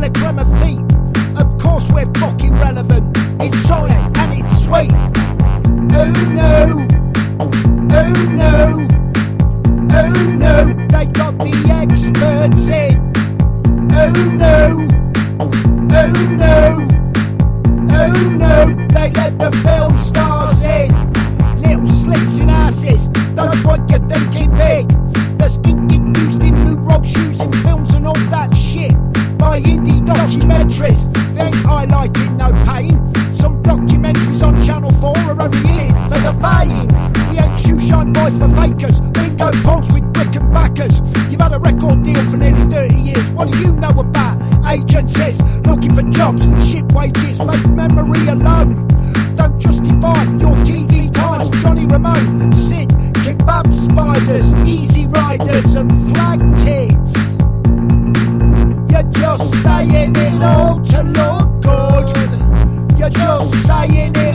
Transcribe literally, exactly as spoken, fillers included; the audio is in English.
a creme of feet. Of course we're fucking relevant. It's solid and it's sweet. Oh no, oh no, oh no, they got the experts in. Oh no, oh no, oh no, they let the film stars in. Little slits in asses, don't want you thinking big. The skinky used in new rock shoes in films and all that shit. By indie documentaries, they ain't highlighting no pain. Some documentaries on Channel four are only in it for the fame. We ain't shoeshine boys for fakers, bingo poles with brick and backers. You've had a record deal for nearly thirty years, what do you know about agencies? Looking for jobs and shit wages, make memory alone. Don't justify your T V times. Johnny Ramone, Sid, kebab spiders, easy riders and flag tits. You're just saying it all to look good. You're just saying it